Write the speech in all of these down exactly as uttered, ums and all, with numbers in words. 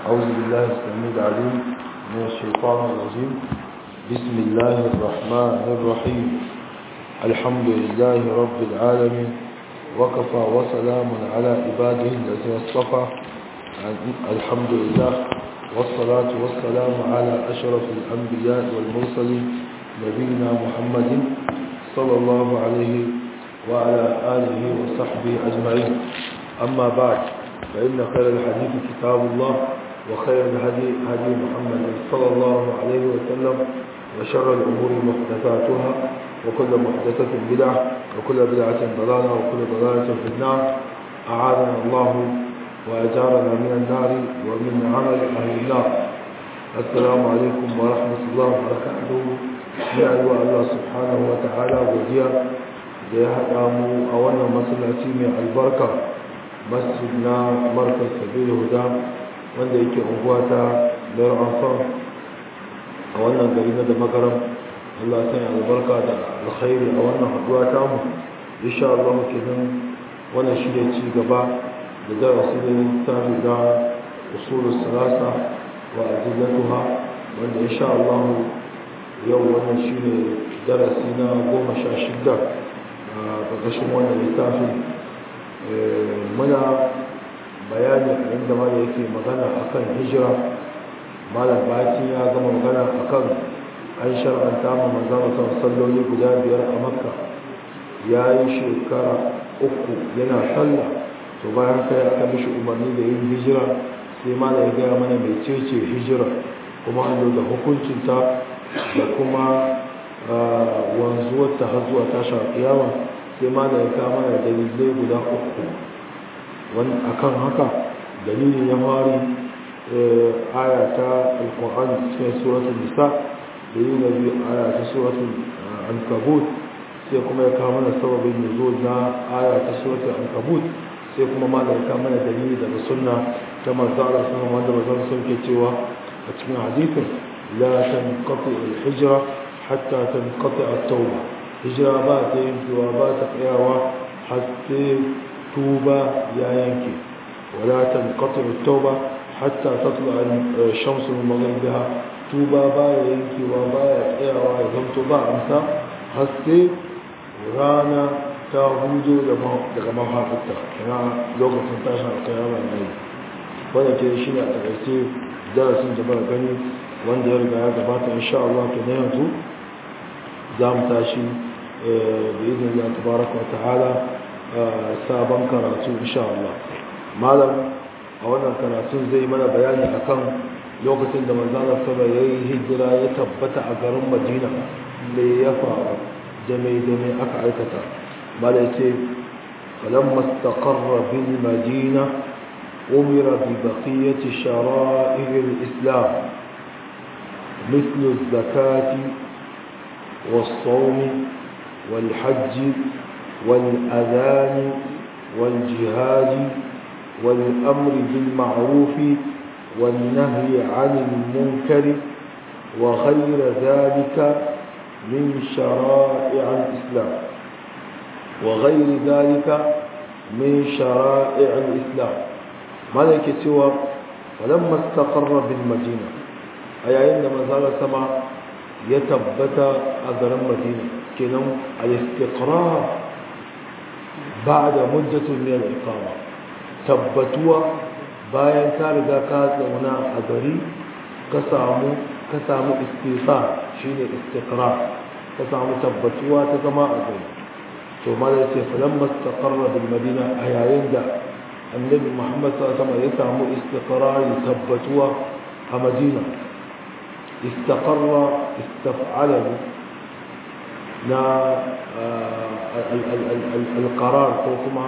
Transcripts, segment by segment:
أعوذ بالله السميع العليم من الشيطان الرجيم. بسم الله الرحمن الرحيم. الحمد لله رب العالمين، وكفى وسلام على عباده الذين اصطفى. الحمد لله والصلاة والسلام على أشرف الأنبياء والمرسلين نبينا محمد صلى الله عليه وعلى آله وصحبه أجمعين. أما بعد، فإن خير الحديث كتاب الله، وخير الهدي هدي محمد صلى الله عليه وسلم، وشر الأمور محدثاتها، وكل محدثة بدعة، وكل بدعة ضلالة، وكل ضلالة في النار. أعاذنا الله وأجارنا من النار ومن عمل أهل النار. السلام عليكم ورحمة الله وبركاته. يا أيها الله سبحانه وتعالى وجيا جاء أولنا مسلاتي من البركة مسجدنا مركز سبيل الهدى wanda yake unguwa ta dar ansar a wannan gari na da magaram. Allah ya sanya albarka da alkhairi a wannan haduwa ta mu. Insha Allah kenan wannan shi ne ci gaba da darasi da littafi da usulus salasa wa adillatuha, wanda insha Allah yau wannan shi ne darasi na goma sha shida a ƙarƙashin wannan littafi. Muna bayani a inda mala yake magana akan hijira. Malam baki ya gama magana akan an shar'anta ma manzon salloli guda biyar a Makka. Ya yi shekara uku yana sallah, to bayan kai aka mishi umarni da yin hijira. Sai mala ya gaya mana mai cece hijira, kuma an da hukuncinta da kuma wanzuwar ta har zuwa tashin kiyama. Sai mala ya kama mana dalilai guda uku wani akan haka. Dalilin ya fari aya ta alkur'ani cikin suratul nisa, dalilin na biyu aya ta suratul ankabut, sai kuma ya kawo mana sababin nuzul na aya ta suratul ankabut, sai kuma ma da ya kawo mana dalili daga sunna ta manzo Allah sallallahu alaihi wasallam, wanda sun ke cewa a cikin hadisin la tanqati al-hijra hatta tanqati at-tawba. Hijra ba ta yankewa, ba ta tsayawa har sai توبة يا ينكي، ولا تنقطع التوبة حتى تطلع الشمس من مغربها. توبة با ينكي وبا يا ويزم توبة أمسا حتى رانا تهودو daga mahaifta kana lokacin tashin alƙiyama ne. Wannan ke shi ne a takaice darasin da muka gani wanda ya riga ya gabata. Insha Allah to ne yanzu za mu tashi bi idin Allah tabaraka wa ta'ala sabon karatu insha Allah. Malam a wannan karatun zai mana bayani akan lokacin da manzon Allah sallallahu alaihi hijira ya tabbata a garin Madina, me ya faru da me da me aka aikata. Malam yace falamma istaqarra bil madina umira bi baqiyati shara'ir al-islam مثل الزكاة والصوم والحج والأذان والجهاد والأمر بالمعروف والنهي عن المنكر وغير ذلك من شرائع الإسلام وغير ذلك من شرائع الإسلام. ملك سوى ولما استقر بالمدينة، أي عندما زال سما يتبت أجر المدينة كنم الاستقرار بعد مدة من الإقامة. تبتوا bayan ka riga ka zauna a gari ka samu ka samu istiqrar, shine istiqrar, ka samu tabbatuwa ta zama a gari. To malai ce falamma istaqarra bil madina, a yayin da annabi Muhammad sallallahu alaihi wasallam ya samu istiqrar, tabbatuwa a Madina. Istaqarra istaf'ala na القرار ko kuma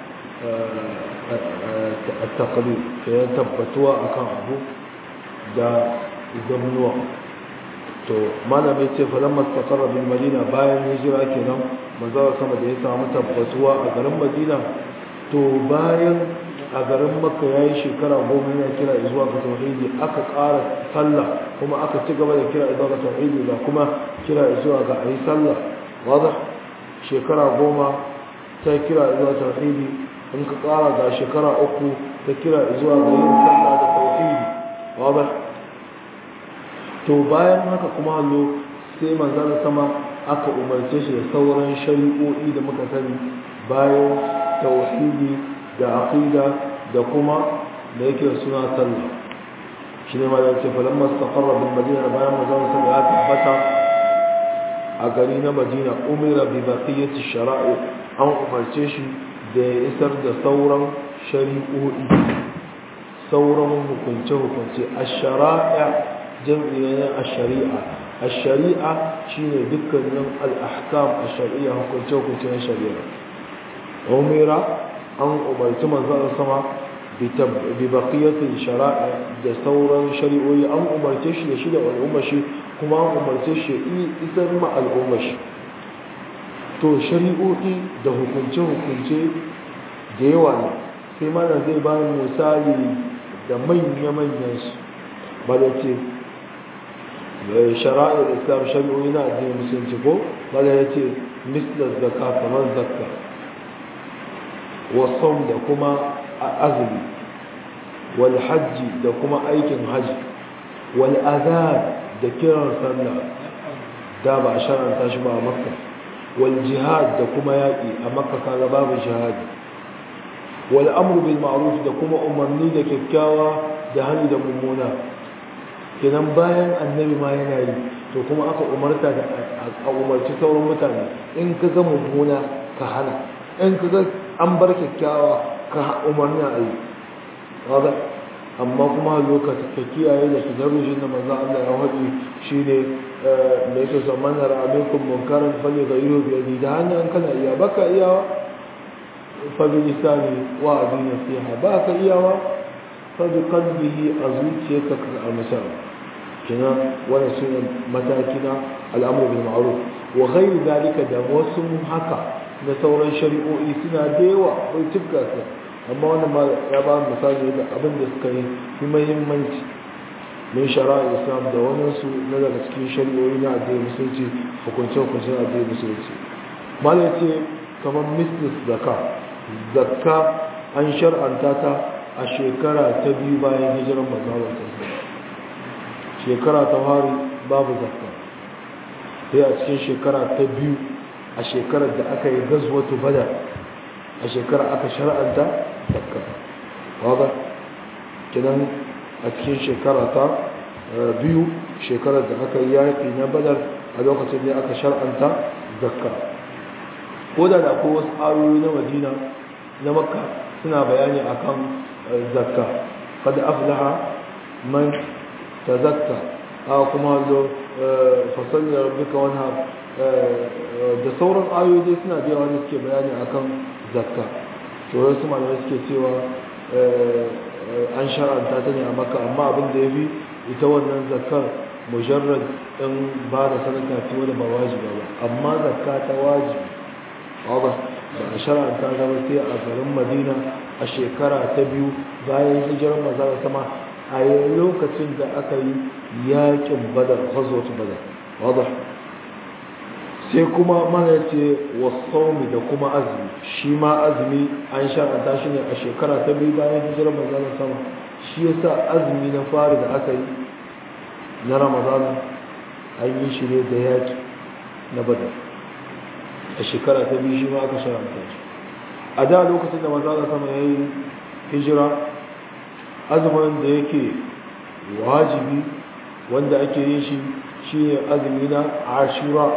التقليد, ya tabbatuwa akan abu da zamanuwa. To malamai ce falamma istaqarra bil madina, bayan hijira kenan manzo sama da ya samu tabbatuwa a garin Madina. To bayan a garin Makka yayi shekara goma yana kira zuwa ga tauhidi, aka ƙara sallah kuma aka ci gaba da kira zuwa ga tauhidi da kuma kira zuwa ga ayi sallah. Wadah shekara goma ta kira zuwa tauhidi, in ka ƙara ga shekara uku ta kira zuwa ga yin sallah da tauhidi. wadda to bayan haka kuma hallo sai manzan sama aka umarce shi da sauran shari'o'i da muka sani bayan tauhidi da aqida da kuma da yake suna sallah shi ne ma da ce falamma istaqarra bil madina bayan manzan sama ya tabbata a gari na madina umira bi baqiyati shara'i an umarce shi da ya isar da sauran shari'o'i sauran hukunce-hukunce a shara'a jam'iyyar a shari'a a shari'a shi ne dukkanin al'ahkam a shari'a hukunce-hukunce na shari'a umira an umarci manzan sama bi baqiyatin shara'a da sauran shari'o'i an umarce shi da shi da al'umma shi kuma an umarce shi isar ma al'umma shi to shari'o'i da hukunce-hukunce da yawa ne sai mana zai ba misali da manya-manyan su ba da ce shara'ar islam shari'o'i na addinin musulunci ko ba da ya ce mislar zaka kamar zakka wasan da kuma azumi wal hajji da kuma aikin hajji wal azan da kiran sallah da ba a shara'anta shi ba a makka wal jihad da kuma yaƙi a makka kaga babu jihadi wal amru bil ma'ruf da kuma umarni da kyakkyawa da hani da mummuna kenan bayan annabi ma yana yi to kuma aka umarta da a umarci sauran mutane in ka ga mummuna ka hana in ka ga an bar kyakkyawa ka umarni a yi kaga amma kuma lokacin ka kiyaye da tadarrujin da manzo Allah ya haɗi shine da yake so man ra alaikum munkaran falyghayyiru bi yadihi da hanyar kana iya baka iyawa fa bi lisani wa bi nasiha baka iyawa fa bi qalbihi azuciyaka ka amsa kina wannan shine mataki na al'amru bil ma'ruf wa ghayr dalika da wasu haka na sauran shari'o'i suna da yawa bai tibka su amma wannan ma ya ba misali da abin da suka yi fi muhimmanci min shara'a islam da wannan su na daga cikin shari'o'i na addinin musulunci hukunce hukunce na addinin musulunci malai ce kamar mislis zakka zakka an shar'anta ta a shekara ta biyu bayan hijiran manzo Allah shekara ta fari babu zakka sai a cikin shekara ta biyu a shekarar da aka yi gazwatu badar a shekara aka shar'anta zakka wadda kinan a cikin shekara ta biyu shekarar da aka yi yaƙi na badar a lokacin da aka shar'anta zakka ko da da ko wasu ayoyi na madina na makka suna bayani akan zakka kada aflaha man tazakka a kuma zo fasalli rabbika wanha da sauran ayoyi suna da yawa suke bayani akan zakka to wasu malamai suke cewa an shar'anta ta ne a makka amma abin da ya fi ita wannan zakkar mujarrad ɗin ba da sadaka ce wadda ba wajiba ba amma zakka ta wajibi ba ba a shar'anta ta ba sai a garin madina a shekara ta biyu bayan hijirar manzon sama a lokacin da aka yi yakin badar ghazwat badar wadah sai kuma mana ce wasaumi da kuma azumi shi ma azumi an shar'anta shi ne a shekara ta biyu bayan hijirar manzon sama shi yasa azumi na fari da aka yi na ramadana an yi shi ne da yaki na badar a shekara ta biyu shi ma aka shar'anta shi a da lokacin da manzon sama ya yi hijira azumin da yake wajibi wanda ake yin shi shi ne azumi na ashura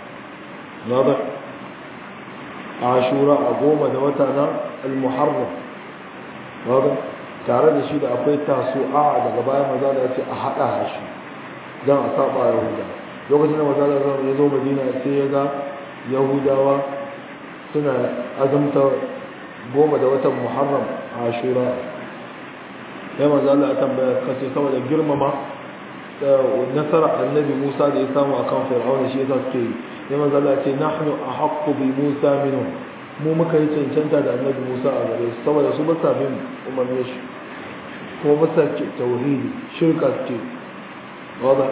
نضع عاشوراء أقوم دوتنا المحرم نضع تعرض الشيء أقوي تاسوعا دقبايا مزال يأتي أحقها الشيء دان أصابع يهودا لوقتنا مزال يزو مدينة سيئة يهودا سنة أزمت قوم دوتا محرم عاشوراء يا مزال أتم بكسي سوى الجرم ما ونصر النبي موسى لإسلام وأقام فرعون الشيء تسكي sai mazala ce nahnu ahaqqu bi Musa minhum mu muka yi cancanta da annabi Musa a gare su saboda su ba sa bin umarnin shi ko ba sa ce tauhidi shirka ce wanda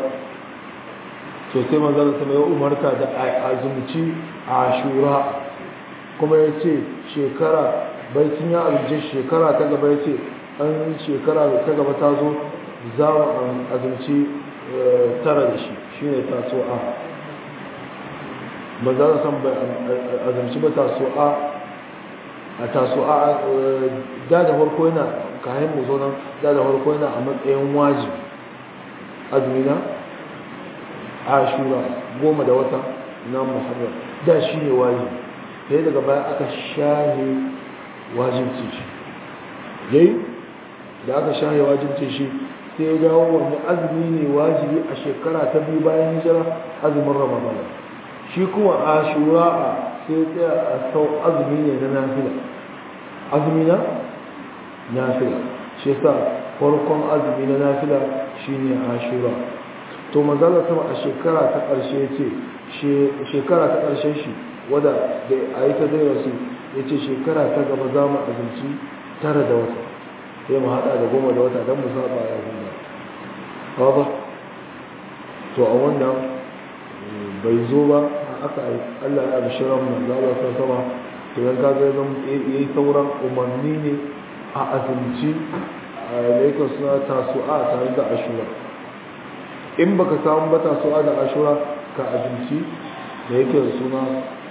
to sai mazala sai ya umarta da azumci Ashura kuma ya ce shekara baitin ya azumci shekara ta gaba ya ce an shekara da ta gaba ta zo za mu azumci tara da shi shine tasu'a ba za a san bai azumci ba tasu'a a tasu'a da da farko yana kayan mu zo nan da da farko yana a matsayin wajibi azumi na ashura goma da wata na muharram da shi ne wajibi sai daga baya aka shahe wajibci shi yayi da aka shahe wajibci shi sai ya dawo wanda azumi ne wajibi a shekara ta biyu bayan hijira azumin ramadana shi kuma ashura sai tsaya a sau azumi ne na nafila azumi na nafila shi yasa farkon azumi na nafila shine ashura to manzala sama a shekara ta ƙarshe ce shekara ta ƙarshen shi wadda da a yi ta zai rasu ya ce shekara ta gaba za mu azumci tara da wata sai mu haɗa da goma da wata don mu saba ya gunda ba to a wannan bai zo ba aka Allah ya abu shirin manzala ta sama to yan kaga ya zama ya yi sauran umarni ne a azumci a laikar suna tasu'a tare da ashura in baka samu ba tasu'a da ashura ka azumci da yake da suna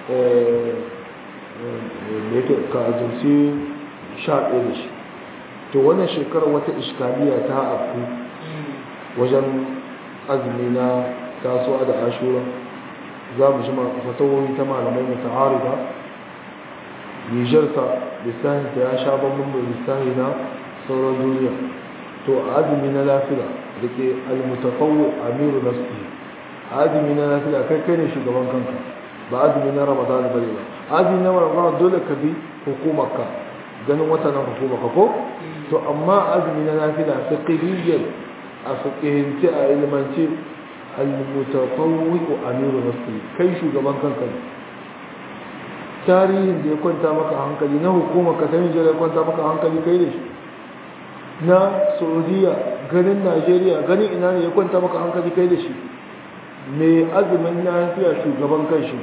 da yake ka azumci sha ɗaya da shi to wannan shekarar wata iskaliya ta afku wajen azumi na tasu'a da ashura za mu jima fatawoyi ta malamai muta'ariba nijarsa lissahinta ya sha bambam da lissahi na sauran duniya to a azumi na lafiya da ke almutafawwi amiru nafsi azumi na lafiya kai kai ne shugaban kanka ba azumi na ramadan bane ba azumi na ramadan dole ka bi hukumarka ganin wata nan hukumarka ko to amma azumi na lafiya fiqhiyyan a fiqhinci a ilmanci almutafawwi amiru nafsi kai shugaban kanka ne tarihin da ya kwanta maka hankali na hukumarka ta Nijar ya kwanta maka hankali kai da shi na saudiya ganin najeriya ganin ina ne ya kwanta maka hankali kai da shi mai azumin lafiya shugaban kan shi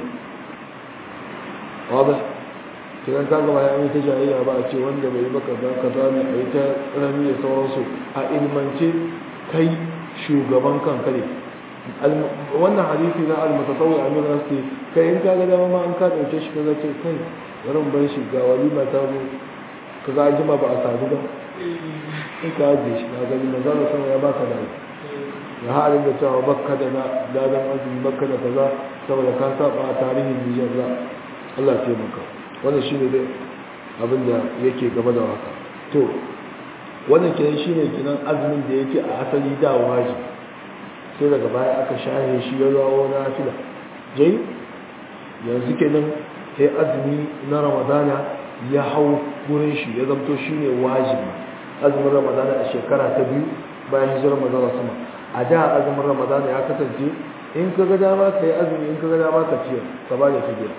wadda kiran ta gaba ya yi ta jayayya ba a ce wanda bai baka za ka zane a yi ta rami da sauransu a ilmance kai shugaban kan kare wannan hadisi na almatasawai amir nasti kai in ka ga dama ma an ka dauke shi ka zace kai garin bar shi ga walima ta zo ka ga jima ba a sadu ba in ka ajiye shi na gani maza da sama ya baka da ya halin da cewa bakka da na ladan azumi bakka da kaza saboda ka saba a tarihin Nijar za Allah ce maka wannan shine dai abin da yake gaba da haka to wannan kenan shine kenan azumin da yake a asali da wajibi sai daga baya aka shahe shi ya zawo na fila jai yanzu kenan sai azumi na ramadana ya hau gurin shi ya zamto shi ne wajibi azumin ramadana a shekara ta biyu bayan hijirar ramadana sama a da azumin ramadana ya kasance in ka ga dama ka yi azumi in ka ga dama ka ciyar ka ba da fidiya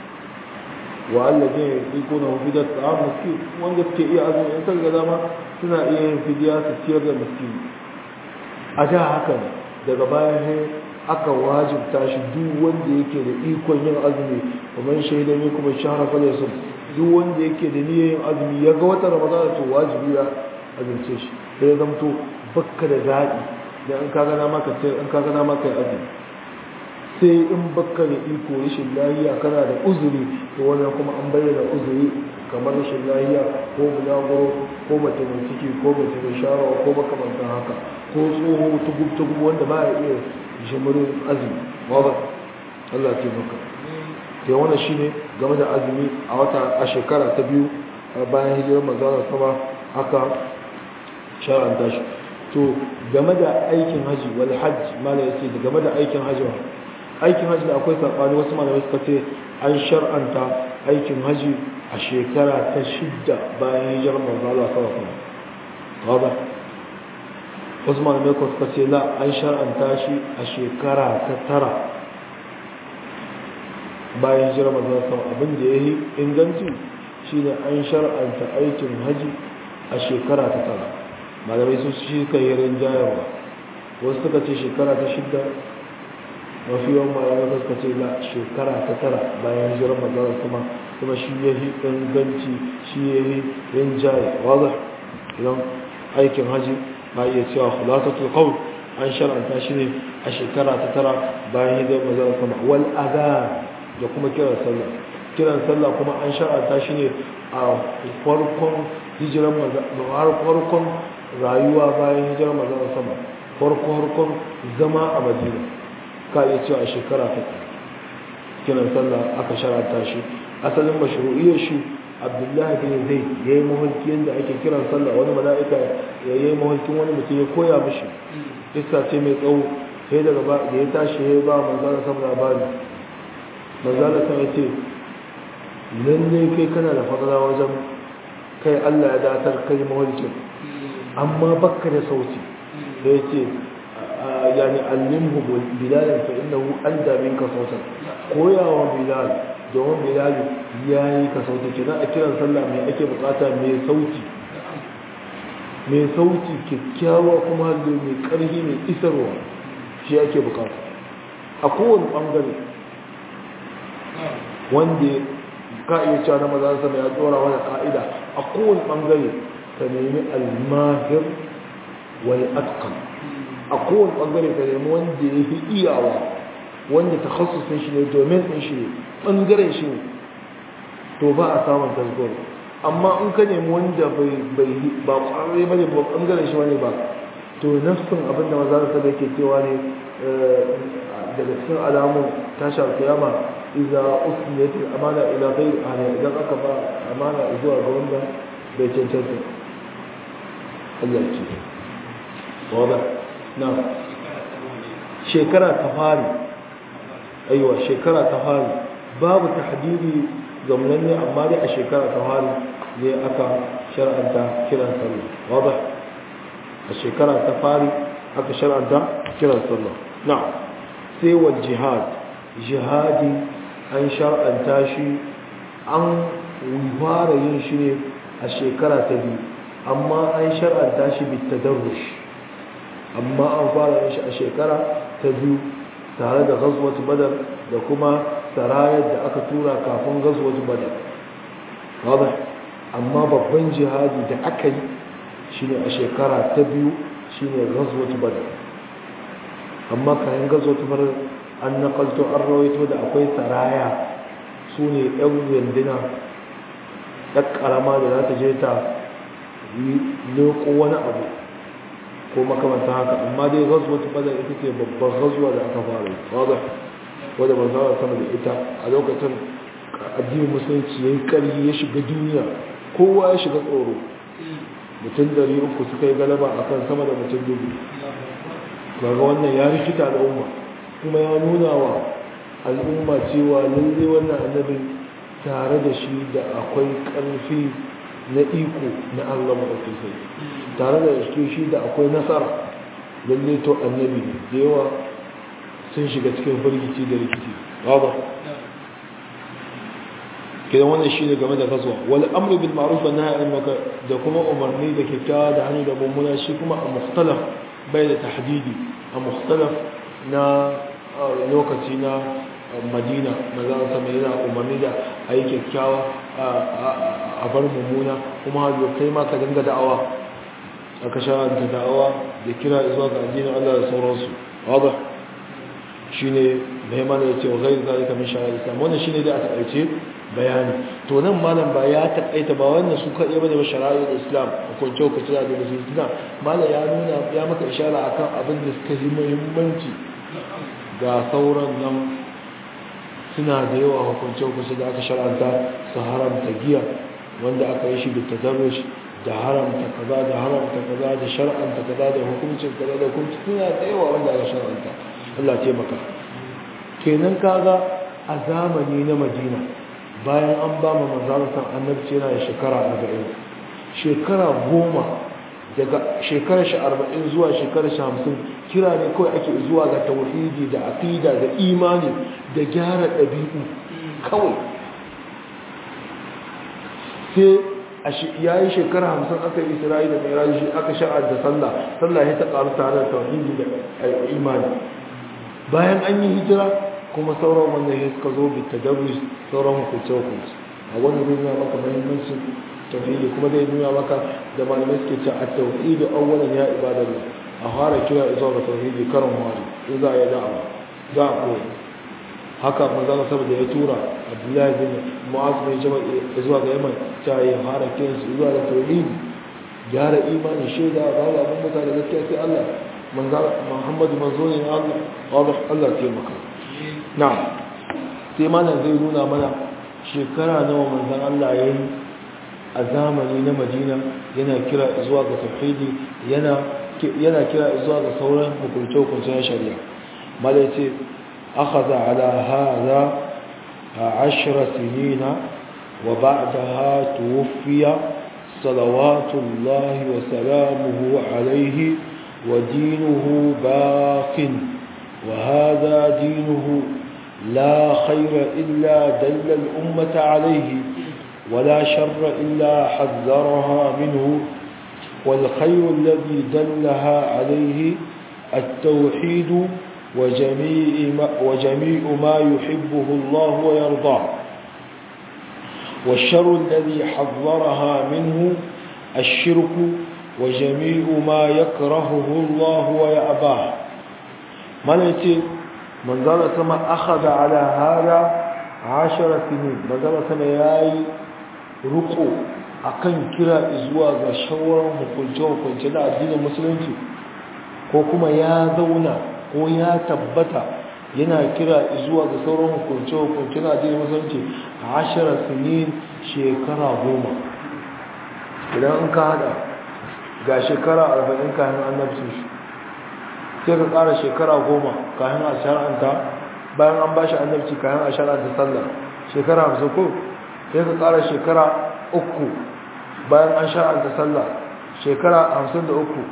wa allazi yaqulu na fidiya ta'am miskin wanda suke iya azumi in ka ga dama suna iya yin fidiya su ciyar da miskin a da haka ne daga bayan ne aka wajibta shi duk wanda yake da ikon yin azumi kuma shaida ne kuma shahara fa su duk wanda yake da niyyar yin azumi ya ga wata ramadana to wajibi ya azumce shi sai ya zamto bakka da zaɓi da in kaga na maka sai in kaga na maka azumi sai in bakka da iko rashin lafiya kana da uzuri to wannan kuma an bayyana uzuri kamar rashin lafiya ko bulaguro ko mace mai ciki ko mace mai sharawa ko makamantan haka ko tsoho tugub-tugub wanda ba ya iya jimirin azumi wadda Allah ce maka sai wannan shi ne game da azumi a wata a shekara ta biyu bayan hijirar manzana sama aka shar'anta shi to game da aikin haji wal hajji malai yace da game da aikin haji aikin haji da akwai sabani wasu malamai suka ce an shar'anta aikin haji a shekara ta shidda bayan hijirar manzana sama wadda wasu malamai ko suka ce la an shar'anta shi a shekara ta tara bayan hijirar manzon sama abin da yayi inganci shine an shar'anta aikin haji a shekara ta tara malamai su shi kai rinjayarwa wasu suka ce shekara ta shidda mafi yawan malamai suka ce la shekara ta tara bayan hijirar manzon sama kuma shi yayi inganci shi yayi rinjaye waza idan aikin haji ma iya cewa khulasatul qawl an shar'anta shi ne a shekara ta tara bayan hijirar manzon sama wal adhan da kuma kiran sallah kiran sallah kuma an shar'anta shi ne a farkon hijirar manzon har farkon rayuwa bayan hijirar manzon sama farko farkon zama a Madina ka iya cewa a shekara ta kiran sallah aka shar'anta shi asalin mashru'iyyar shi Abdullahi bin Zaid yayi mahulki yanda ake kiran sallah wani mala'ika yayi mahulkin wani mutum ya koya mishi iska ce mai tsawo sai daga ba da ya tashi ya ba manzala sama labari manzala sama ya ce lalle kai kana da fadala wajen kai Allah ya datar kai mahulkin amma bakka da sauti da ya ce yani allimhu bilalan fa innahu anda minka sautan koyawa bilal domin bilal yayi ka sauti kenan a kiran sallah mai ake bukata mai sauti mai sauti kyakkyawa kuma da mai karhi mai isarwa shi ake bukata a kowane bangare wanda ka iya cewa na maza sama ya tsora wani ka'ida a kowane bangare ka nemi almahir wal atqan a kowane bangare ka nemi wanda ya fi iyawa wanda takhassusin shi ne domin din shi ne bangaren shi ne to ba a samun tasgoro amma in ka nemi wanda bai bai ba kwararre bane ba bangaren shi bane ba to nafsin abin da maza sa yake cewa ne daga cikin alamun tashar kiyama idza usniyat al-amana ila ghayr ahli idan aka ba amana zuwa ga wanda bai cancanta Allah ya ce wada na shekara ta fari aiwa shekara ta fari babu tahdidi zamanin ne amma dai a shekara ta fari ne aka shar'anta kiran sallah wada a shekara ta fari aka shar'anta kiran sallah na'am sai wal jihad jihadi an shar'anta shi an fara yin shi ne a shekara ta biyu amma an shar'anta shi bit tadarrush amma an fara yin shi a shekara ta biyu tare da ghazwat badar da kuma sarayar da aka tura kafin ghazwat badar wadah amma babban jihadi da aka yi shine a shekara ta biyu shine ghazwat badar amma kayan ghazwat badar an nakalto an rawaito da akwai saraya sune yan wanduna ɗan ƙarama da za ta je ta leko wani abu ko makamanta haka amma dai gazuwa ta badar ita ce babban gazuwa da aka fara yi wadda wadda ba za a sama da ita a lokacin addinin musulunci ya yi ƙarfi ya shiga duniya kowa ya shiga tsoro mutum dari uku suka yi galaba a kan sama da mutum dubu daga wannan ya rikita al'umma kuma ya nuna wa al'umma cewa lallai wannan annabin tare da shi da akwai ƙarfi na iko na Allah maɗauki sai tare da shi da akwai nasara lalle to annabi da yawa sun shiga cikin firgici da rikici ba kidan wannan shi ne game da gazuwa wal amru bil ma'ruf wa nahy anil munkar da kuma umarni da kyakkyawa da hannu da mummuna shi kuma a mukhtalaf bai da tahdidi a mukhtalaf na lokaci na madina maza a sama yana umarni da a yi kyakkyawa a bar mummuna kuma hajjo kai ma ka dinga da'awa aka sha'anta da'awa da kira zuwa ga addinin Allah da sauransu wadda shi ne mahimman da ya ce wa zai zalika min sha'ar islam wannan shi ne da a taƙaice bayani to nan malam ba ya taƙaita ba wannan su kaɗai bane ba shari'ar islam hukunce hukunce da da su suna malam ya nuna ya maka ishara akan abin da suka yi muhimmanci ga sauran nan suna da yawa hukunce-hukunce da aka shar'anta su haramta giya wanda aka yi shi da tadarrush da haramta kaza da haramta kaza da shar'anta kaza da hukuncin kaza da hukuncin suna da yawa wanda aka shar'anta Allah ce maka kenan kaga a zamani na Madina bayan an ba mu manzon annabci yana da shekara arba'in shekara goma daga shekarar shi arba'in zuwa shekarar shi hamsin kira ne kawai ake zuwa ga tauhidi da aqida da imani da gyara ɗabi'u kawai sai ya yi shekara hamsin aka yi isra'i da mai rayu aka sha'ar da sallah sallah ya ta ƙaru tare da tauhidi da imani bayan an yi hijira kuma sauran wanda ya suka zo bita dabbis sauran hukunce hukunce a wani zai maka mahimmancin tauhidi kuma zai nuna maka da malamai suke cewa at-tauhidu awwalan ya ibadallah a fara kira zuwa ga tauhidi karan wari in za a yi da'awa za a koyi haka manzon saboda ya tura Abdullahi bin Mu'az bin Jabal zuwa ga Yaman ta yi fara kiran su zuwa ga tauhidi gyara imani shaida babu abin mutane gaskiya sai Allah manzon Muhammadu manzo ne Allah Allah Allah ya taimaka na'am sai malam zai nuna mana shekara nawa manzon Allah ya yi a zamani na Madina yana kira zuwa ga tauhidi yana yana kira zuwa ga sauran hukunce-hukuncen shari'a malai ce akhadha ala hadha ashra sinina wa ba'daha tuwfiya salawatullahi wa salamuhu alayhi wa dinuhu baqin wa hadha dinuhu la khayra illa dalla al-ummata alayhi ولا شر إلا حذرها منه والخير الذي دلها عليه التوحيد وجميع ما, وجميع ما يحبه الله ويرضاه والشر الذي حذرها منه الشرك وجميع ما يكرهه الله ويأباه ملتي من ذا سما أخذ على هذا عشر سنين من ذا سما ياي ruko akan kira zuwa ga shawarar hukunce-hukunce da addinin musulunci ko kuma ya zauna ko ya tabbata yana kira zuwa ga sauran hukunce-hukunce da addinin musulunci a ashirar sinin shekara goma idan an ka hada ga shekara arba'in kayan annabcin shi sai ka kara shekara goma kayan a shara'anta bayan an ba shi annabci kayan a shara'anta sallah shekara hamsin ko sai ka ƙara shekara uku bayan an sha'anta sallah shekara hamsin da uku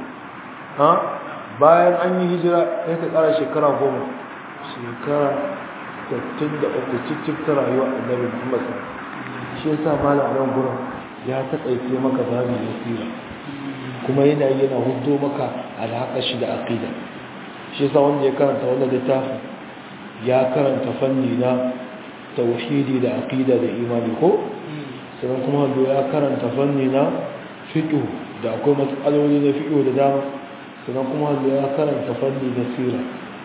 bayan an yi hijira sai ka ƙara shekara goma shekara sittin da uku cikin ta rayuwa annabi Muhammad shi yasa malam nan gurin ya taƙaice maka babu nasira kuma yana yana hudo maka alhaƙa shi da aqida shi yasa wanda ya karanta wannan littafin ya karanta fanni na tauhidi da aqida da imani ko sannan kuma hallo ya karanta fanni na fiqh da akwai matsaloli na fiqh da dama sannan kuma hallo ya karanta fanni na sira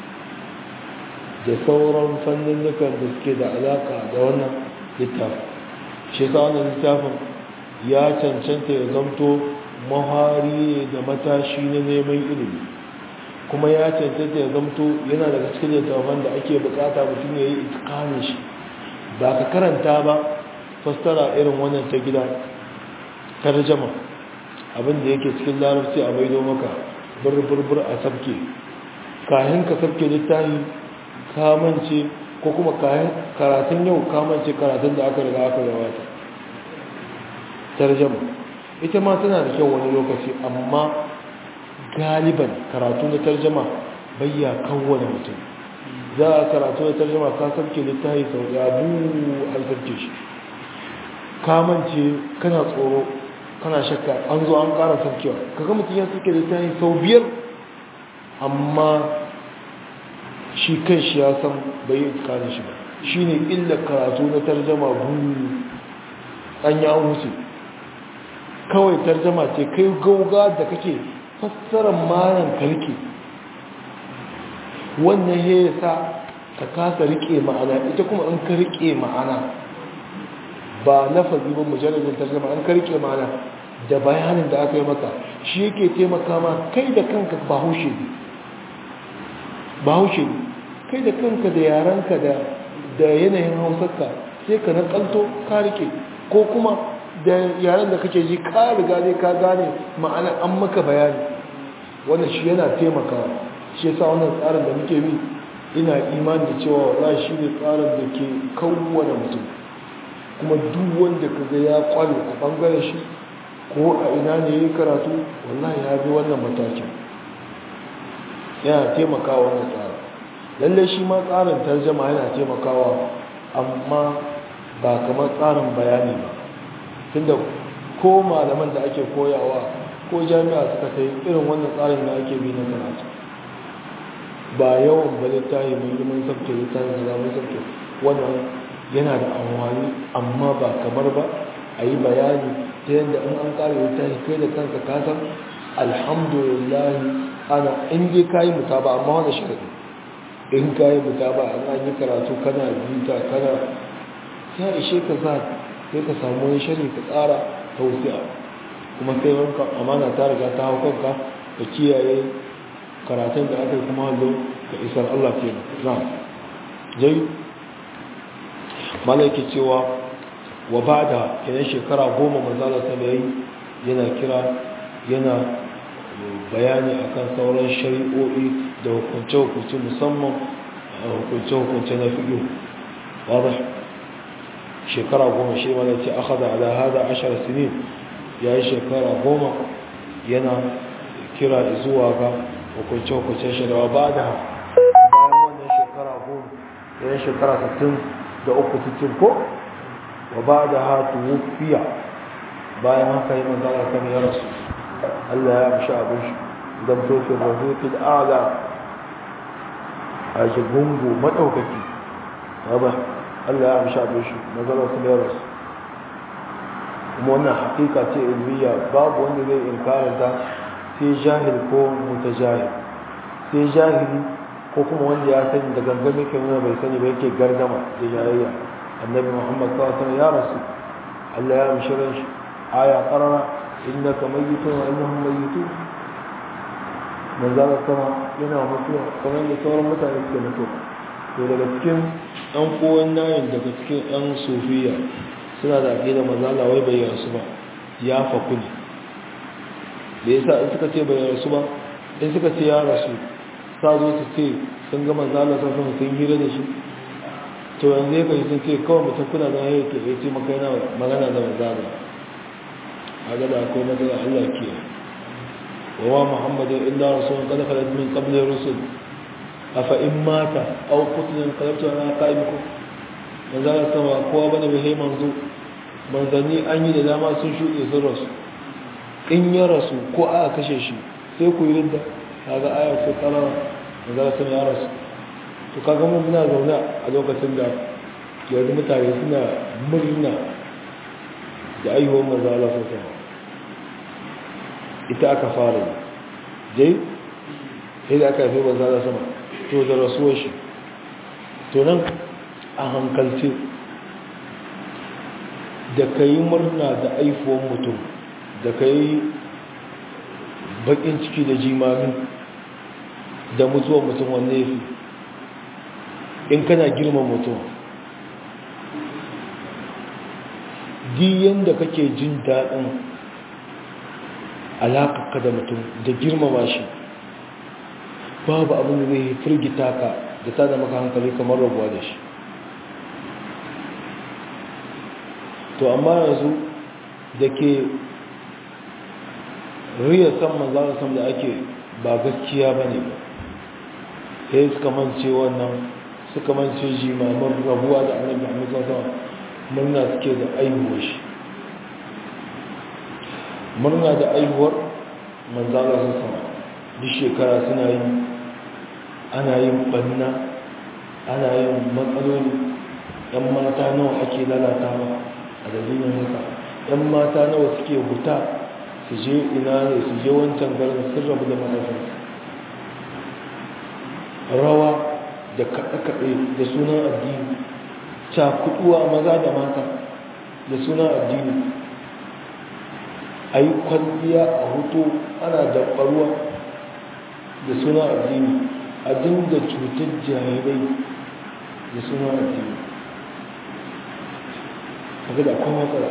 da sauran fannin nukan da suke da alaka da wannan littafin shi yasa wannan littafin ya cancanta ya zamto mahari da matashi na neman ilimi kuma ya cancanta ya zamto yana daga cikin littafin da ake bukata mutum ya yi itikanin shi ba ka karanta ba fassara irin wannan ta gida tarjama abinda yake cikin larabci a maido maka burburbur a sabke kayan ka sabke littafi kamance ko kuma kayan karatun yau kamance karatun da aka riga aka gabata tarjama ita ma tana da kyau wani lokaci amma galiban karatu na tarjama bayya kawwane mutum za a karatu da tarjama ka sarki littafi sau da abu an sarki shi kamance kana tsoro kana shakka an zo an kara sarkewa kaga mutum ya sarki littafi sau biyar amma shi kan shi ya san bai yi tsakanin shi ba shi ne illa karatu na tarjama buru an yi an wuce kawai tarjama ce kai gauga da kake fassarar mayan karke wannan ya sa ka kasa rike ma'ana ita kuma an ka rike ma'ana ba lafazi ba mujarradin tarjuma an ka rike ma'ana da bayanin da aka yi maka shi yake taimaka ma kai da kanka ba haushe ne ba haushe ne kai da kanka da yaranka da da yanayin hausarka sai ka nakalto ka rike ko kuma da yaran da kake ji ka riga ne ka gane ma'ana an maka bayani wannan shi yana taimakawa shi yasa wannan tsarin da muke bi ina imani da cewa wallahi shi ne tsarin da ke kawwana mutum kuma duk wanda kaga ya kware a bangaren shi ko a ina ne yayin karatu wallahi ya bi wannan matakin yana taimakawa wannan tsarin lalle shi ma tsarin tarjuma yana taimakawa amma ba kamar tsarin bayani ba tunda ko malaman da ake koyawa ko jami'a suka kai irin wannan tsarin da ake bi na karatu ba yawan ba littafi mai liman sabke littafi da zamun sabke wannan yana da amfani amma ba kamar ba a yi bayani ta yadda in an ƙara littafi kai da kanka ka san alhamdulillah ana in dai kayi mutaba amma wani sharadi in kayi mutaba an an yi karatu kana bita kana ya ishe ka za sai ka samu wani shari ka tsara tausiya kuma sai wanka amana ta riga ta hau kanka ka kiyaye karatun da aka yi kuma hallo ka isar Allah ke na jai malaki cewa wa ba da kenan shekara goma manzala ta mai yana kira yana bayani akan sauran shari'o'i da hukunce-hukunce musamman hukunce-hukunce na fiye wadda shekara goma shi mana ce aka da ala hada ashar sinin ya yi shekara goma yana kira zuwa ga hukunce-hukuncen shari'a ba da bayan wannan shekara goma ya yi shekara sittin da uku sittin ko wa ba da hatu wufiya bayan haka yi manzana kan ya rasu Allah ya amshi abin shi don tofin rahoton ala a jigungu maɗaukaki ba Allah ya amshi abin shi manzana kan ya rasu kuma wannan hakika ce ilmiya babu wanda zai inkaranta sai jahil ko mutajahil sai jahili ko kuma wanda ya sani da gangame ke nuna bai sani ba yake gargama da jayayya annabi Muhammad sallallahu alaihi wasallam ya rasu Allah ya amshi ran shi aya qarara innaka mayyitun wa innahum mayyitun manzala sama yana mutuwa kamar da sauran mutane suke mutuwa to daga cikin ɗan kowan nayin daga cikin ɗan sufiya suna da aƙida manzala wai bai rasu ba ya faku ne da yasa in suka ce bai rasu ba in suka ce ya rasu sa zo su ce sun ga manzala sun sama sun hira da shi to yanzu ya kai sun ce kawai mutum kuna da ya ce maka yana magana da manzala هذا لا أكون مثلا الله كيه وما محمد إلا رسول قد خلت من قبل الرسل أفإن مات أو قتل انقلبت على عقابكم وذلك السماء قوة بنا به منظور منظرني أني للا ما سنشو إذن رسول إن يرسول قوة كشيشي سيكو يرد هذا آية في قرار وذلك السماء يا رسول فقاقموا بنا زونا أدوك سنجا يرد متعيسنا مرنا da aihuwar maza Allah sun sama ita aka fara jai sai da aka haifi maza Allah sama to da rasuwar shi to nan a hankalce da ka yi murna da aihuwar mutum da ka yi bakin ciki da jimami da mutuwar mutum wanne ya fi in kana girma mutum diyan da kake jin daɗin alaƙaƙa da mutum da girmama shi babu abin da zai firgita ka da ta da maka hankali kamar rabuwa da shi to amma yanzu da ke riya san manzana sam da ake ba gaskiya ba ne ba sai suka mance wannan suka mance jimamin rabuwa da annabi Muhammad sallallahu alaihi wasallam murna suke da aihuwar shi murna da aihuwar manzala su sama duk shekara suna yi ana yin banna ana yin matsaloli yan mata nawa ake lalata ma a dalilin haka yan mata nawa suke huta su je ina ne su je wancan garin sun rabu da matasansu rawa da kaɗe-kaɗe da sunan addini cakuduwa maza da mata da sunan addini a yi kwalliya a hoto ana dabbaruwa da sunan addini a dinga cutar jahilai da sunan addini haka da akwai matsala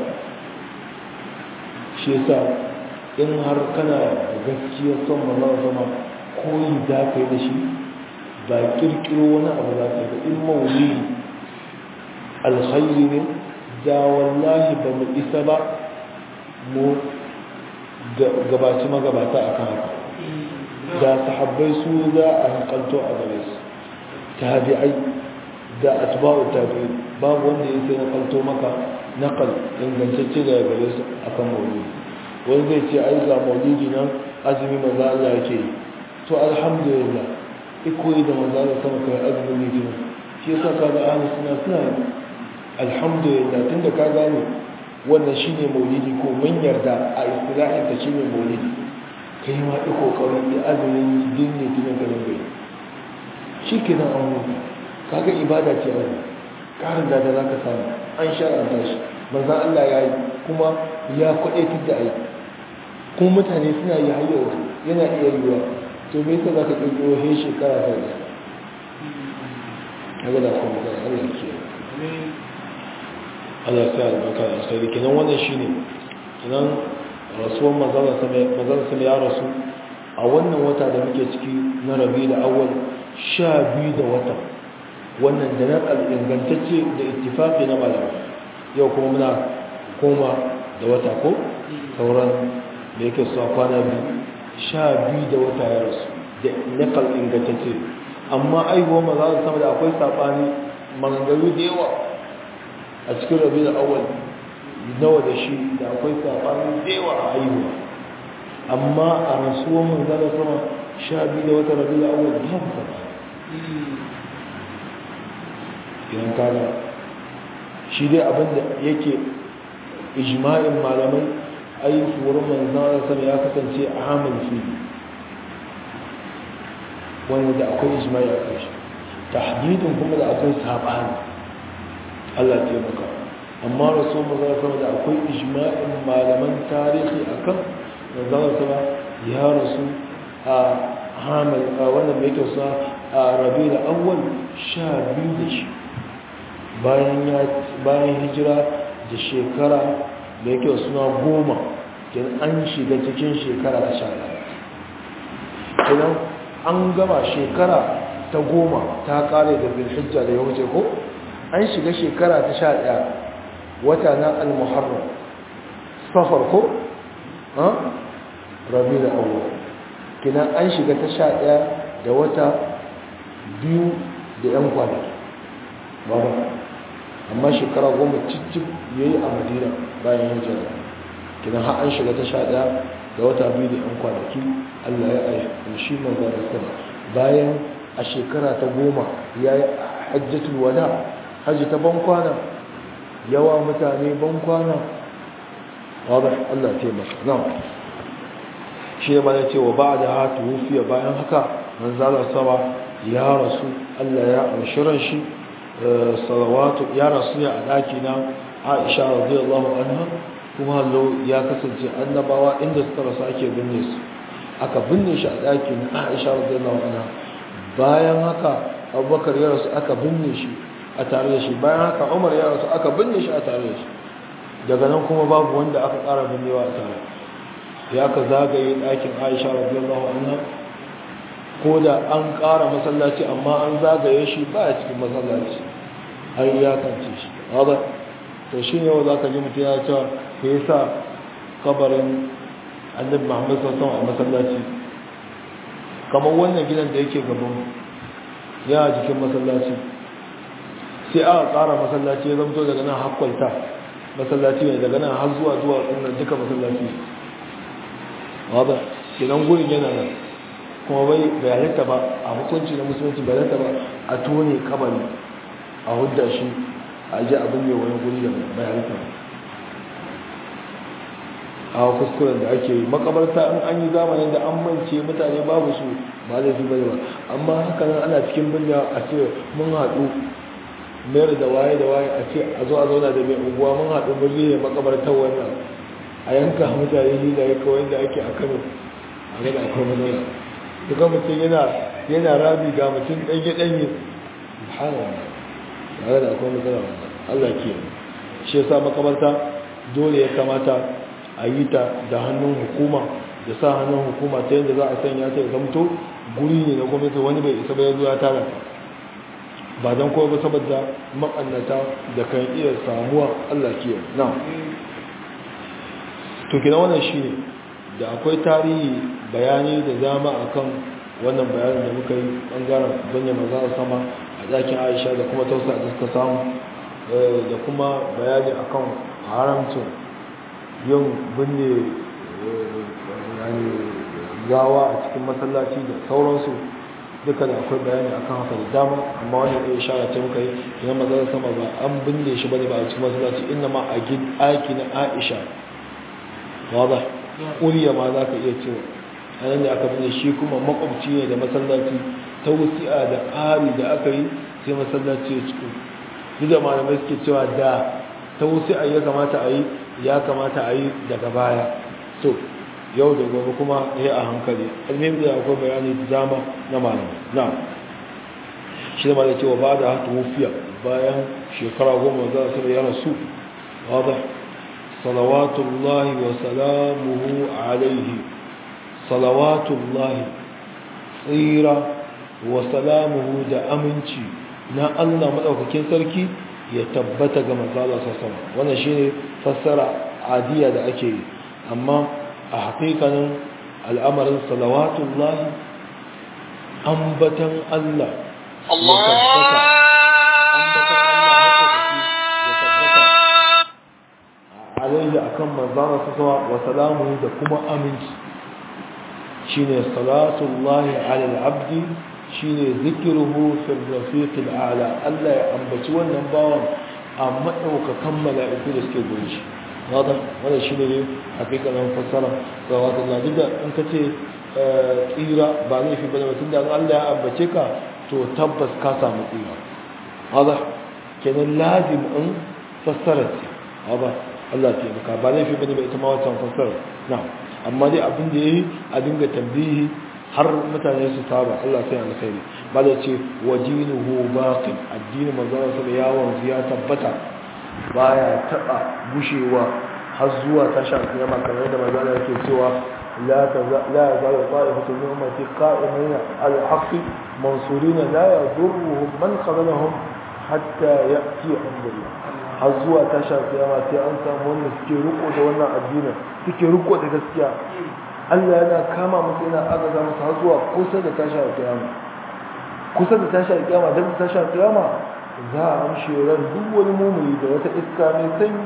shi yasa in har kana da gaskiyar son maza zama koyi za ka yi da shi ba kirkiro wani abu za ka yi da in maulidi alkhairi ne da wallahi ba mu isa ba mu gabaci magabata a kan haka da sahabbai su za a hankalto a gare su tabi'ai da atba'u tabi'in babu wanda ya sai nakalto maka nakal ingantacce da gare su akan maulidi wani zai ce ai ga maulidi nan azumi maza Allah yake yi to alhamdulillah ikoyi da maza Allah sama kai azumin litinin shi yasa ka ga ahlus sunna suna yi alhamdulillah tunda ka gane wannan shine maulidi ko mun yarda a istilahin ta shine maulidi kai ma ɗi kokarin da azumin dinne tunan ka dinga yi shi ke nan an mutu kaga ibada ce a wani ƙarin da za ka samu an shara'anta shi manzan Allah ya yi kuma ya kwaɗaitar da aiki kuma mutane suna yi hayyar yana iya yiwuwa to me yasa za ka ƙirƙiro he shekara ta da kaga da kuma kan Allah ke Allah sai albarka da alkhairi kenan wannan shine kenan rasuwan manzan sama ya rasu a wannan wata da muke ciki na rabi da awwal sha biyu da wata wannan da na ingantacce da ittifaqi na malamai yau kuma muna koma da wata ko sauran da yake su kwana biyu sha biyu da wata ya rasu da nakal ingantacce amma aihuwa maza sama da akwai sabani maganganu da yawa a cikin rabi da awwal nawa da shi da akwai sabani da yawa a aihuwa amma a rasuwan manzana sama sha biyu da wata rabi da awwal babu sabani idan kaga shi dai abinda yake ijma'in malamai aihuwar manzana sama ya kasance a hamil fi wanda da akwai ijma'i a kai shi tahdidin kuma da akwai sabani Allah ya taimaka amma rasul manzana sama da akwai ijma'in malaman tarihi akan manzana sama ya rasu a hamil wannan mai kyau sa a rabi da awwal sha biyu da shi bayan hijira da shekara da yake suna goma kin an shiga cikin shekara ta sha ɗaya idan an gama shekara ta goma ta kare da bilhijja da ya wuce ko an shiga shekara ta sha ɗaya wata na al-muharram safar ko rabi da awwal kinan an shiga ta sha ɗaya da wata biyu da ‘yan kwanaki ba ba amma shekara goma cicci ya yi a madina bayan yin jira kinan har an shiga ta sha ɗaya da wata biyu da ‘yan kwanaki allah ya aishi manzan da sama bayan a shekara ta goma ya yi hajjatul wada hajji ta bankwana yawa mutane bankwana wadda allah taimaka na shi ne mana cewa ba da hatu wufiya bayan haka manzala sama ya rasu Allah ya amshiran shi salawatu ya rasu ya a ɗaki na Aisha radiyallahu anha kuma hallo ya kasance annabawa inda suka rasu ake binne su aka binne shi a ɗaki na Aisha radiyallahu anha bayan haka Abubakar ya rasu aka binne shi a tare da shi bayan haka Umar ya rasu aka binne shi a tare da shi daga nan kuma babu wanda aka ƙara binnewa a tare ya ka zagaye ɗakin Aisha radiyallahu anha ko da an ƙara masallaci amma an zagaye shi ba a cikin masallaci an iyakance shi haɗa to shi ne za ka ji mutum ya cewa ka yi sa kabarin annabi muhammadu sassan a masallaci kamar wannan gidan da yake gaban ya jikin masallaci sai aka ƙara masallaci ya zamto daga nan hakwalta masallaci ne daga nan har zuwa zuwa ɗin duka masallaci haɗa kenan gurin yana nan kuma bai bayananta ba a hukunci na musulunci bayananta ba a tone kabari a hudda shi a ji abin mai wani guri da bayananta ba a kuskuren da ake yi makabarta in an yi zamanin da an mance mutane babu su ba zai fi bane ba amma haka nan ana cikin binne a ce mun haɗu mayar da waye da waye a ce a zo a zauna da mai unguwa mun haɗu mun rihe makabartar wannan a yanka mutane hilaye kawai da ake a kano a gada akwai matsala duka mutum yana yana rabi ga mutum ɗanye-ɗanye subhanallah tare da akwai matsala wannan Allah ke shi yasa makabarta dole ya kamata a yi ta da hannun hukuma da sa hannun hukuma ta yadda za a sanya ta ya zamto guri ne na gwamnati wani bai isa bai zuwa tara ba don kowa ba saboda makannata da kan iya samuwa Allah ke na to kina wannan shi ne da akwai tarihi bayani da dama akan wannan bayanin da muka yi bangaren banya maza sama a ɗakin Aisha da kuma tausa da suka samu da kuma bayani akan haramcin yin binne gawa a cikin masallaci da sauransu duka da akwai bayani akan haka da dama amma wani ɗaya shara ce muka yi idan mazan sama ba an binne shi bane ba a cikin masallaci inna ma a gid aiki na Aisha wada uriya ma za ka iya cewa a nan da aka binne shi kuma makwabci ne da masallaci ta wusi'a da ƙari da aka yi sai masallaci ya ciko duk da malamai suke cewa da ta wusi'a ya kamata a yi ya kamata a yi daga baya to yau da gobe kuma ya a hankali almim da akwai bayani da dama na malamai na shi da malai cewa ba da hatu wufiya bayan shekara goma za a sanar ya rasu wadda salawatullahi wa salamuhu alaihi salawatullahi tsira wa salamuhu da aminci na Allah maɗaukakin sarki ya tabbata ga manzala sassama wannan shi ne fassara adiya da ake yi amma a haƙiƙanin al'amarin salawatullahi ambatan Allah ya tabbata ambatan Allah ya tabbata alaihi akan manzala sassama wa salamuhu da kuma aminci shine salatullahi ala al-abdi shine zikruhu fi ar-rafiq al-a'la Allah ya ambaci wannan bawan a madaukakan mala'iku da suke gurin shi wannan wannan shine ne hakikanin fassara salawatullahi duk da in kace tsira ba ne fi bane tunda Allah ya ambace ka to tabbas ka samu tsira hada kenan lazim in fassara ce hada Allah ya taimaka ba ne fi bane ba ita ma wannan fassara na'am amma dai abin da yayi a dinga tambihi har mutane su saba Allah sai alkhairi ba da ce wajinuhu baqi addini manzo sallallahu alaihi wasallam ya tabbata baya taba gushewa har zuwa tasha kiyama kamar da manzo yake cewa la taza la yazalu ta'ifatu min ummati qa'imina al-haqq mansurina la yadurruhum man qadalahum hatta ya'ti amrullah har zuwa tasha kiyama sai an samu wanda suke riko da wannan addini suke riko da gaskiya Allah yana kama musu yana agaza musu har zuwa kusa da tasha kiyama kusa da tasha kiyama da tasha kiyama za a amshe ran duk wani mumuni da wata iska mai sanyi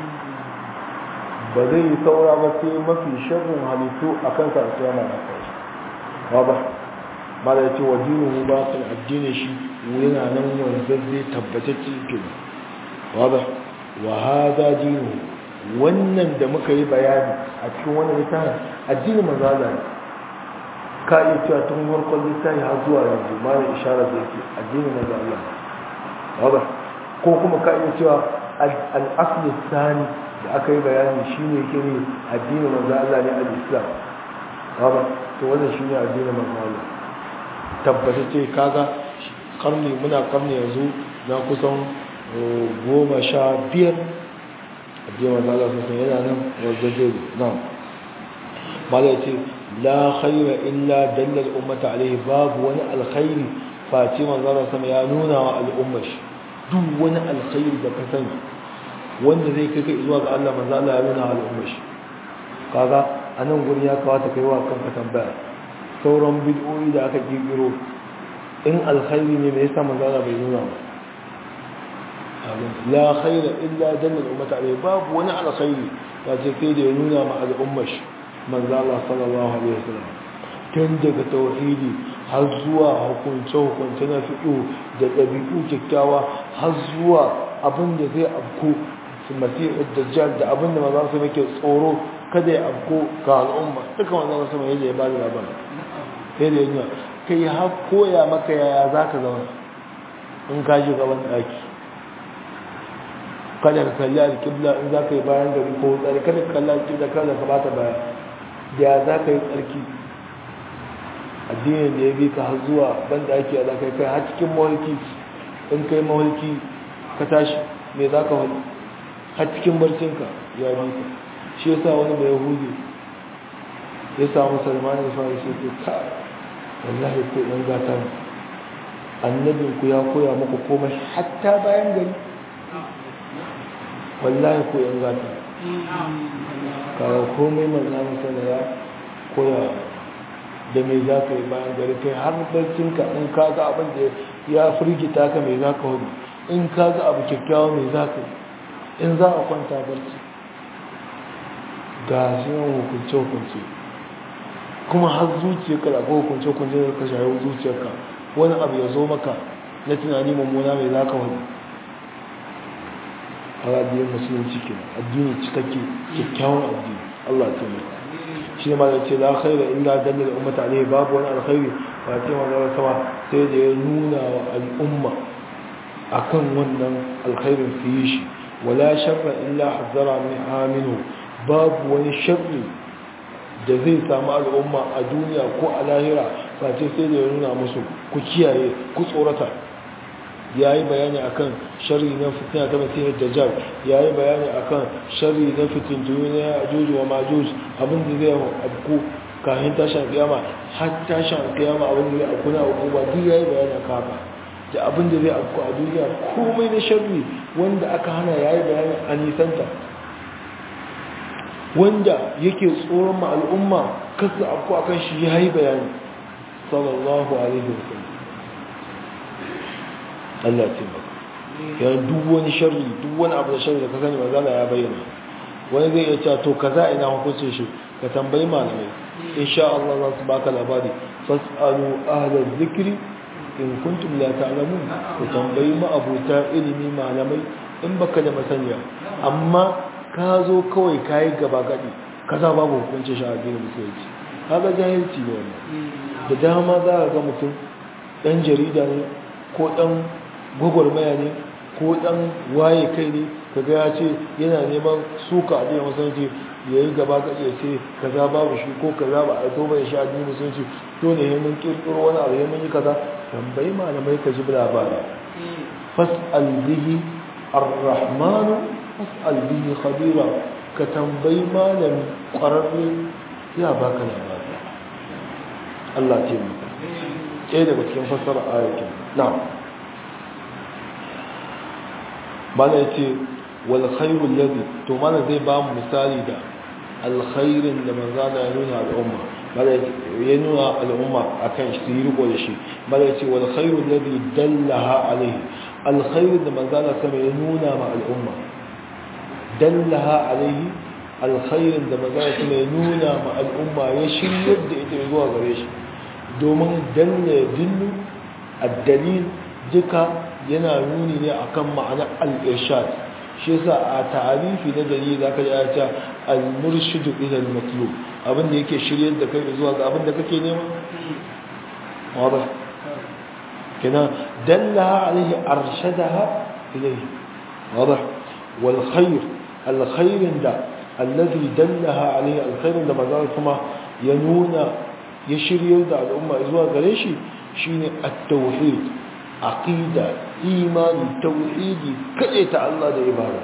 ba zai saura ba sai mafi sharrin halittu a kan sa kiyama na kai ba ba ba da yace wajinuhu ba kan addini shi yana nan wanzazze tabbatacce kenan واضح وهذا دينه wannan da muka yi bayani a cikin wannan littafin addinin manzala ne ka iya cewa tun farkon littafi har zuwa yanzu ma da isharar da yake addinin manzala wadda ko kuma ka iya cewa al'asli sani da aka yi bayani shi ne ke ne addinin manzala ne al'islam wadda to wannan shi ne addinin manzala tabbata ce kaga karni muna karni yanzu na kusan goma sha biyar addinin manzo Allah sun yana nan wajen nan mala yace la khayra illa dalla al-ummata alayhi babu wani alkhairi face manzo Allah sama ya nuna wa al'ummar shi duk wani alkhairi da ka sani wanda zai kai zuwa ga Allah manzo Allah ya nuna wa al'ummar shi kaga anan gurin ya kawata kai wa kanka tambaya sauran bid'o'i da aka kirkiro in alkhairi ne me yasa manzo Allah bai nuna ba la khaira illa dalla al-ummata alayhi babu wani alkhairi da ce kai da ya nuna ma al'ummar shi manzo Allah sallallahu alaihi wasallam tun daga tauhidi har zuwa hukunce hukunce na fiqh da dabi'u kikkiawa har zuwa abin da zai afko su masihu dajjal da abin da manzo sai yake tsoro kada ya afko ga al'umma duka manzo sai yaje ya bada labarin sai da yana kai har koya maka yaya zaka zauna in ka ji gaban daki kada ka kalli alƙibla in za ka yi bayan gari ko tsari kada ka kalli alƙibla kada ka bata baya ya za ka yi tsarki addinin da ya bi ka har zuwa banda ake a za ka yi kai har cikin mawalki in kai mawalki ka tashi me za ka wani har cikin barcinka ya bi ka shi yasa wani mai yahudi ya samu salman ya fara shi ke ka wallahi ko ɗan gata ne annabinku ya koya muku komai hatta bayan gari wallahi ko yan gata kawo komai manzana sana ya koya da mai za ka yi bayan gari kai har barcinka in ka ga abin da ya firgita ka mai za ka wani in ka ga abu kyakkyawa mai za ka yi in za a kwanta barci ga shi yan hukunce-hukunce kuma har zuciyarka da kowa kunce kunce da ka shayo zuciyarka wani abu ya zo maka na tunani mummuna mai za ka wani a addinin musulunci ke addini cikakke kyakkyawan addini Allah ta mai shi ma da ce la khaira illa dalla al ummata alaihi babu wani alkhairi ba ce manzo sama sai da ya nuna wa al'umma akan wannan alkhairin su yi shi wala sharra illa hazzara min aminu babu wani sharri da zai samu al'umma a duniya ko a lahira ba ce sai da ya nuna musu ku kiyaye ku tsorata ya yi bayani akan sharri na fitina ta masihar dajjal ya yi bayani akan sharri na fitintunu na ajuju wa majuj abin da zai abu kayan tashin kiyama har tashin kiyama abin da zai abu na hukuma duk ya yi bayani akan haka da abin da zai abu a duniya komai na sharri wanda aka hana ya yi bayani a nisanta wanda yake tsoron ma al'umma kasu abu a kan shi ya yi bayani sallallahu alaihi wasallam Allah ce maka ya duk wani sharri duk wani abu da sharri da ka sani manzo ya bayyana wani zai iya cewa to kaza ina hukunce shi ka tambayi malamai insha Allah za su baka labari fasalu ahla dhikri in kuntum la ta'lamun ku tambayi ma abuta ilimi malamai in baka da masaniya amma ka zo kawai kai gaba gadi kaza babu hukunce shi a addinin musulunci kaga jahilci ne wannan da dama za ka ga mutum dan jarida ne ko dan gwagwarmaya ne ko dan waye kai ne kaga ya ce yana neman suka a cikin musulunci ya yi gaba ga iya ce kaza babu shi ko kaza ba a to bai shi a cikin musulunci to ne mun kirkiro wani abu mun yi kaza tambayi malamai ka ji labari fas'al bihi ar-rahmanu fas'al bihi khabira ka tambayi malami kwararre ya baka labari Allah ce mu ke daga cikin fassara ayatin na'am mana yace wal khairul ladhi to mana zai ba mu misali da alkhairin da manzo da ya nuna al'umma mana ya nuna al'umma akan shi yi riko da shi mana yace wal khairul ladhi dallaha alaihi alkhairin da manzo da sama ya nuna ma al'umma dallaha alaihi alkhairin da manzo da sama ya nuna ma al'umma ya shiryar da ita zuwa gare shi domin dalla dillu ad-dalil duka yana nuni ne akan ma'anar al-irshad shi yasa a ta'arifi na dalili zaka ji ayata al-murshid ila al-matlub abinda yake shiryar da kai zuwa ga abinda kake nema wadah kina dalla alayhi arshadaha ilayhi wadah wal khair al khair da alladhi dallaha alayhi al khair da manzo kuma ya nuna ya shiryar da al'umma zuwa gare shi shine at-tauhid aqida imani tauhidi kaɗai ta Allah da ibada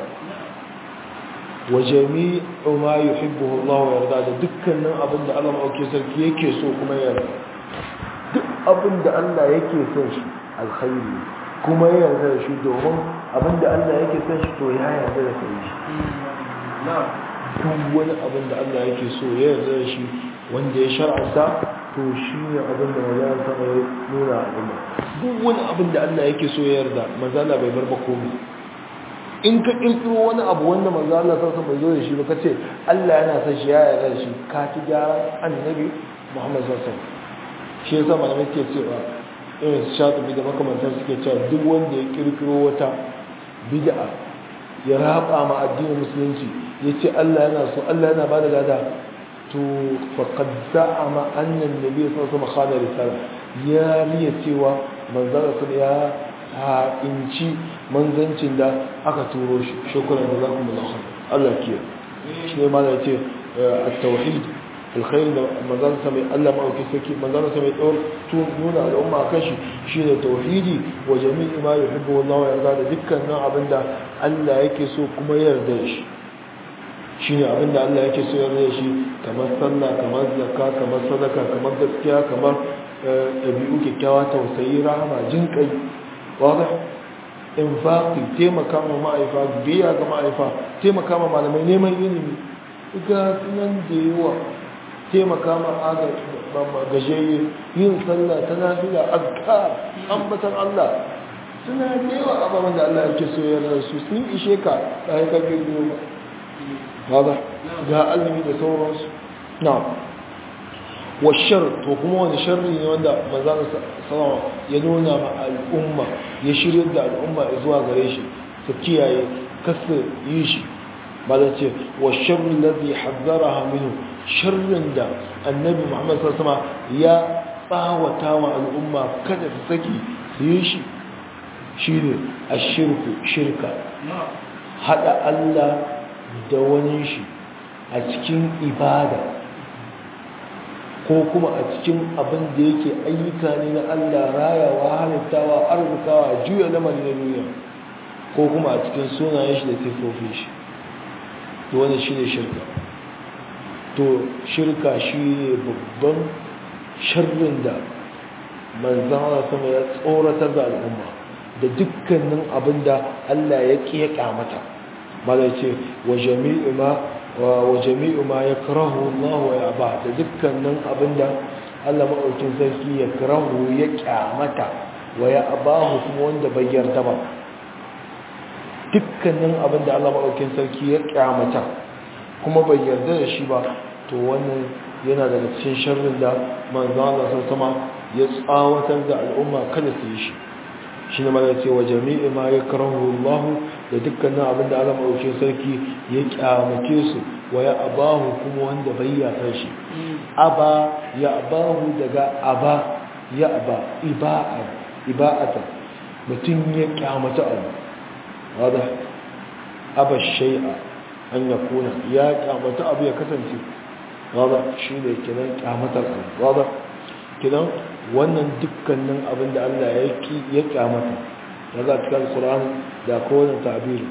wa jami'u ma yuhibbuhu Allah wa yarda da dukkanin abin da Allah mauke sarki yake so kuma ya yarda duk abin da Allah yake son shi alkhairi kuma ya yarda da shi domin abin da Allah yake son shi to ya yarda da shi na'am duk wani abin da Allah yake so ya yarda da shi wanda ya shar'anta to shi ne abin da mazala sama ya nuna al'umma duk wani abin da Allah yake so ya yarda mazala bai bar ba komai in ka kirkiro wani abu wanda mazala sama bai zo da shi ba kace Allah yana son shi ya yarda da shi ka ci gyaran annabi Muhammad sallallahu alaihi wasallam shi yasa malamai ke cewa irin shatubi da makamantar suke cewa duk wanda ya kirkiro wata bid'a ya raba ma addinin musulunci yace Allah yana so Allah yana bada lada to faqad za'ama anna an-nabiy sallallahu alaihi wasallam khana risala ya riya cewa manzara sun ya ha inci manzancin da aka turo shi shukran da zakum Allah Allah kiya shi ne malai ce at-tauhid alkhair da manzara sai Allah ma yake saki manzara sai dor to nuna al'umma akan shi shine tauhidi wa jami'i ma yuhibbu Allah wa yarda da dukkanin abinda Allah yake so kuma yarda shi shi ne abinda Allah yake so ya zai shi kamar sallah kamar zakka kamar sadaka kamar gaskiya kamar ɗabi'u kyakkyawa tausayi rahama jin kai wadda infaqi taimaka ma ma'aifa biya ga ma'aifa taimaka ma malamai neman ilimi ga sunan da yawa taimaka ma gajeye yin sallah ta nafila azkar ambatan Allah suna da yawa ababen da Allah yake so ya su sun ishe ka da haikar girgiyo ba. Hada ga azumi da sauransu. Na'am. washar to kuma wani sharri ne wanda manzon sallallahu ya nuna ma al'umma ya shirye da al'umma zuwa gare shi su kiyaye kasu yi shi ba da ce washar alladhi hazzaraha minhu sharrin da annabi Muhammad sallallahu alaihi wasallam ya tsawata wa al'umma kada su saki su yi shi shine ashirku shirka hada Allah da wani shi a cikin ibada ko kuma a cikin abin da yake ayyuka ne na Allah rayawa halittawa arzikawa juya lamari na duniya ko kuma a cikin sunayen shi da sifofin shi to wannan shine shirka to shirka shine babban sharrin da manzon Allah sama ya tsoratar da al'umma da dukkanin abin da Allah ya kiyaka mata malai ce wa jami'u ma wa jami'u ma yakrahu Allah wa ya'ba da dukkanin abinda Allah madaukin sarki ya karahu ya kyamata wa ya'bahu kuma wanda bai yarda ba dukkanin abinda Allah madaukin sarki ya kyamata kuma bai yarda da shi ba to wannan yana daga cikin sharrin da manzo Allah sallallahu ya tsawatar da al'umma kada su yi shi shine ma yace wa jami'u ma yakrahu Allah da dukkanin abin da Allah maɗaukin sarki ya kyamace su wa ya abahu kuma wanda bai yasa shi aba ya abahu daga aba ya aba iba'a iba'ata mutum ya kyamata abu wada aba shay'a an yakuna ya kyamata abu ya kasance wada shine kenan kyamatar abu wada kenan wannan dukkanin abin da Allah ya kyamata daga cikin Qur'an da kowane ta'biri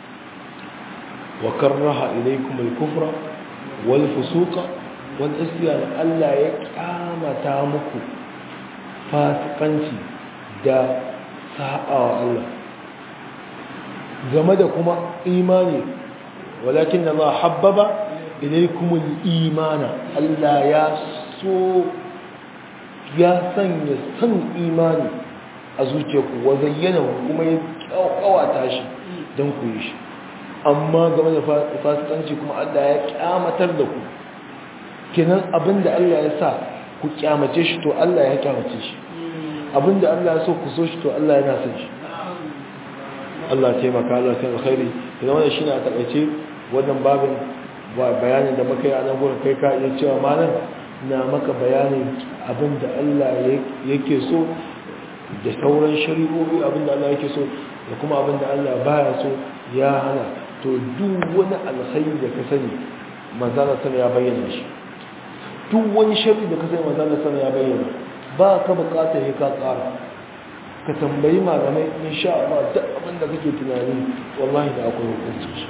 wa karaha ilaykum al-kufra wal fusuqa wal isyan Allah ya kyamata muku fasikanci da sa'a Allah game da kuma imani walakin Allah habbaba ilaykum al-imana Allah ya so ya sanya san imani a zuciyarku wa zayyana kuma ya kawata shi don ku yi shi amma game da fasikanci kuma Allah ya kyamatar da ku kenan abinda Allah ya sa ku kyamace shi to Allah ya kyamace shi abinda Allah ya so ku so shi to Allah yana son shi Allah taimaka Allah sai alkhairi idan wannan shine a takaice wannan babin bayanin da muka yi a nan gurin kai ka iya cewa malam na maka bayanin abinda Allah yake so da sauran shari'o'i abinda Allah yake so da kuma abinda Allah baya so ya hana to duk wani alkhairi da ka sani manzala sana ya bayyana shi duk wani sharri da ka sani manzala sana ya bayyana ba ka bukatar ya ka tsara ka tambayi malamai insha Allah duk abinda kake tunani wallahi da akwai hukunci shi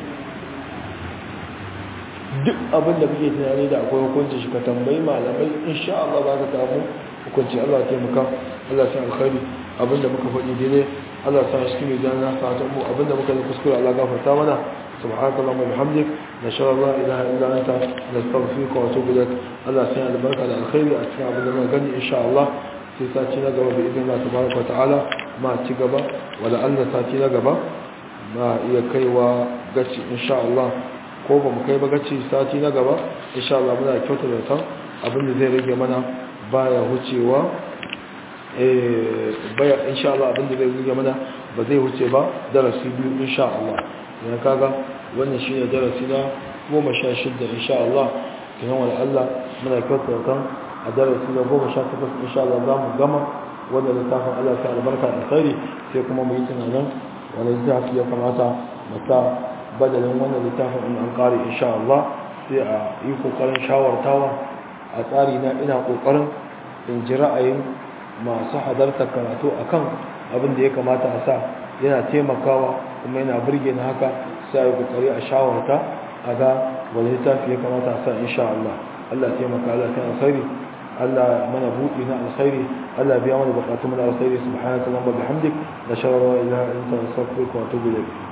duk abinda kake tunani da akwai hukunci shi ka tambayi malamai insha Allah za ka samu hukunci Allah ya taimaka Allah ya sa alkhairi abinda muka faɗi daidai Allah ya sa shi ne dan na fata mu abinda muka yi kuskure Allah gafarta mana subhanakallahumma wa bihamdik nashara la ilaha illa anta nastaghfiruka wa atubu ilaik Allah ya sa albarka da alkhairi a cikin abinda muka gani insha Allah sai sati na gaba bi idan Allah tabaraka wa ta'ala ma ci gaba wala Allah sati na gaba ma iya kaiwa gaci insha Allah ko ba mu kai ba gaci sati na gaba insha Allah muna kyautar da san abinda zai rage mana baya hucewa eh baya insha Allah abinda zai rage mana ba zai huce ba darasi biyu insha Allah dan kaga wannan shine darasi na goma sha shida insha Allah kuma wala Allah muna kyautar kan a darasi na goma sha takwas insha Allah zamu gama wannan littafin Allah ta albarka da khairi sai kuma mu yi tunanin wannan littafi ya kamata mata badalin wannan littafin in an kare insha Allah sai a yi kokarin shawartawa a tsari na ina kokarin in ji ra'ayin masu hadarta karatu akan abin da ya kamata a sa yana taimakawa kuma yana burge na haka sai a kokari a shawarta a ga wani littafi ya kamata a sa insha Allah Allah taimaka Allah ta alkhairi Allah mana buɗi na alkhairi Allah biya mana bukatun mu na alkhairi subhanaka wa bihamdik nashara la ilaha illa anta astaghfiruka wa atubu ilayk